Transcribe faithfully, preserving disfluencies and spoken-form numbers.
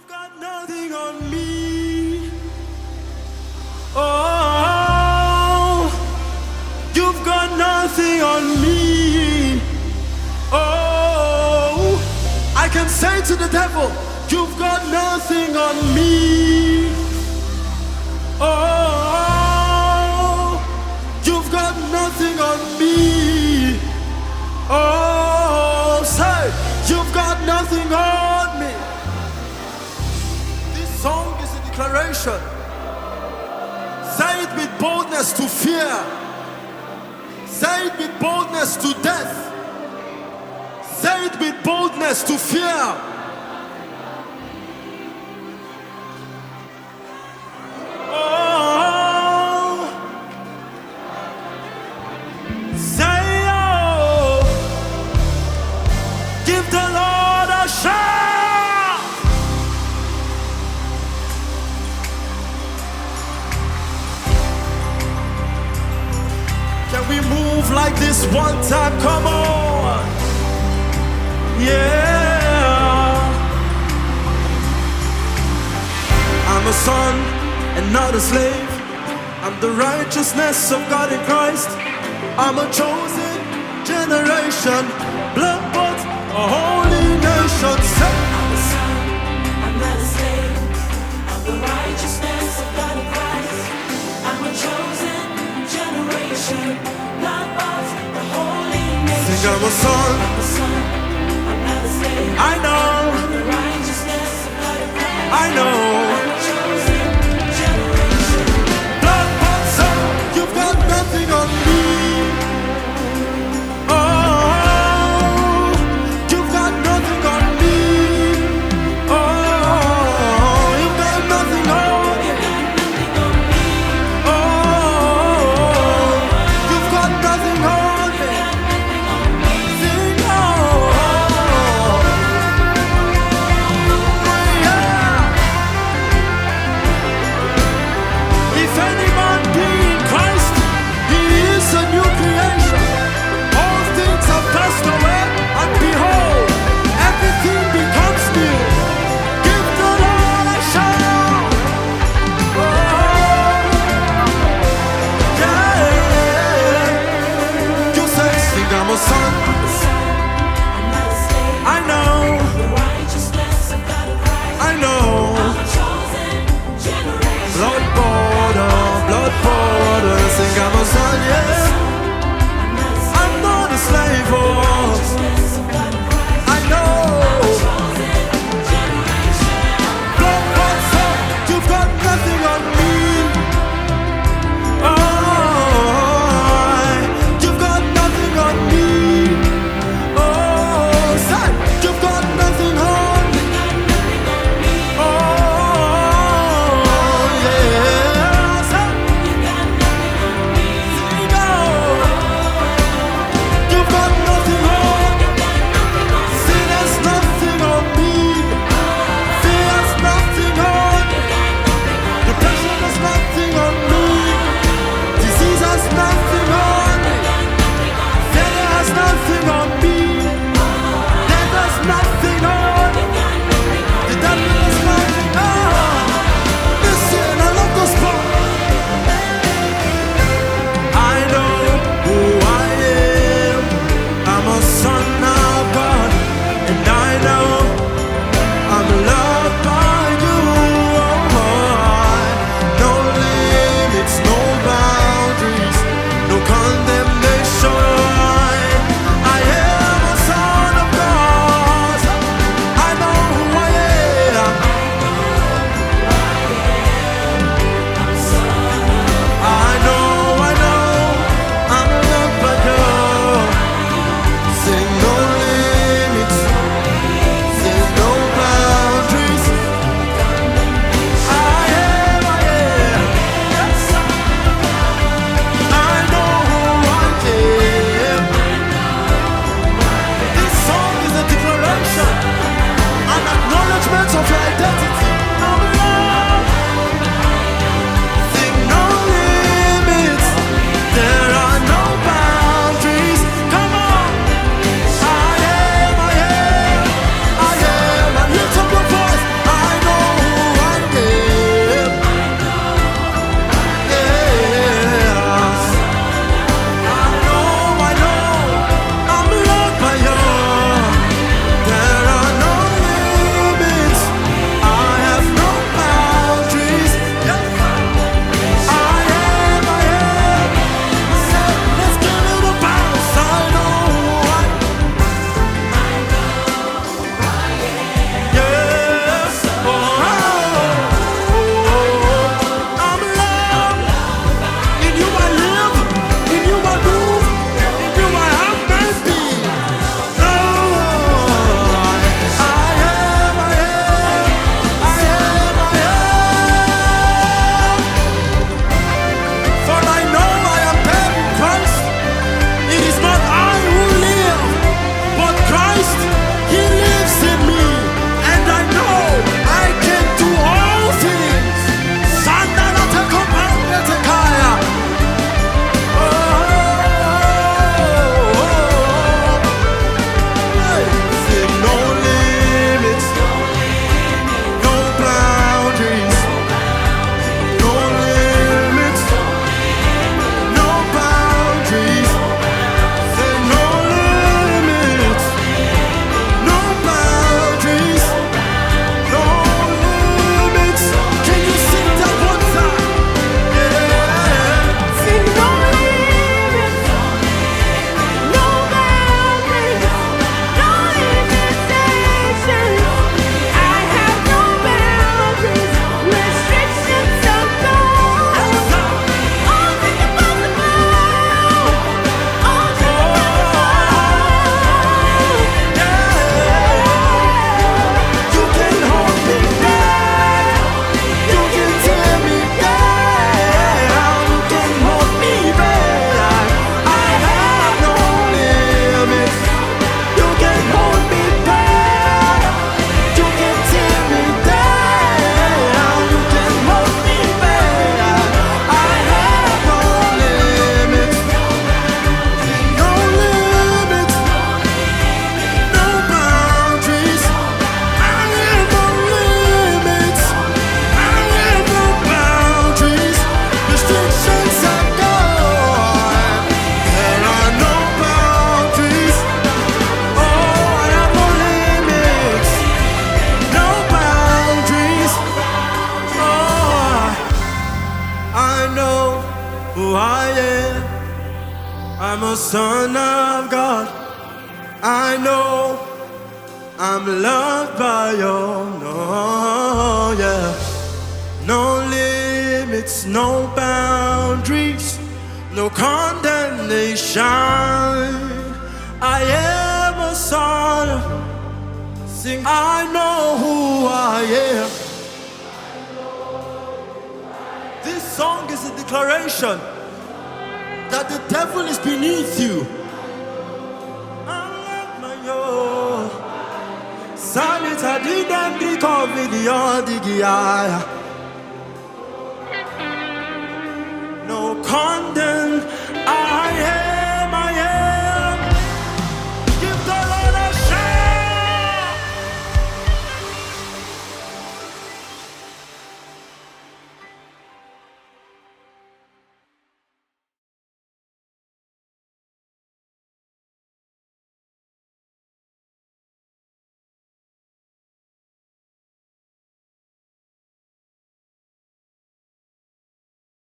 got nothing on me. Oh, you've got nothing on me. Oh, I can say to the devil, you've got nothing on me. Oh, you've got nothing on me. Oh, say, you've got nothing on me. This song is a declaration. Say it with boldness to fear. Say it with boldness to death. Say it with boldness to fear. Oh, say oh, give the Lord a shout. Can we move like this one time? Come on. Yeah. I'm a son and not a slave. I'm the righteousness of God in Christ. I'm a chosen generation, blood-bought, a holy nation. Say, I'm a son, I'm not a slave. I'm the righteousness of God in Christ. I'm a chosen generation, blood-bought, a holy nation. sing, I'm a son. I'm a son, I'm not a slave. I know. I'm the righteousness of God in Christ. I know. I'm a chosen generation. Blood-bought son, you've got nothing on me. Oh, you've got nothing on me. Oh, you've got nothing on me. Oh, you've got nothing on me. Sing oh, yeah. If any man be in Christ, he is a new creation. All things have passed away, and behold, everything becomes new. Give the Lord a shout. Oh, yeah. You say, sing, I'm a son. I'm a son, I'm not a slave. I know, The righteousness of God in Christ. I know. I'm a chosen generation. Blood border, blood border. Sing, I'm a son, yeah. I'm not a slave. I'm not a slave, oh. Righteousness of God in Christ. I know. Chosen generation. Blood bought son, you've got nothing on me. Oh, you've got nothing on me. Oh, son, you've got nothing on me. Oh, yeah, son, You got nothing on me. sing oh. I am. I'm a son of God. I know I'm loved by you. No, yeah. No limits, no boundaries, no condemnation. I am a son. Sing, I know who I am. This song is a declaration that the devil is beneath you. No condemnation.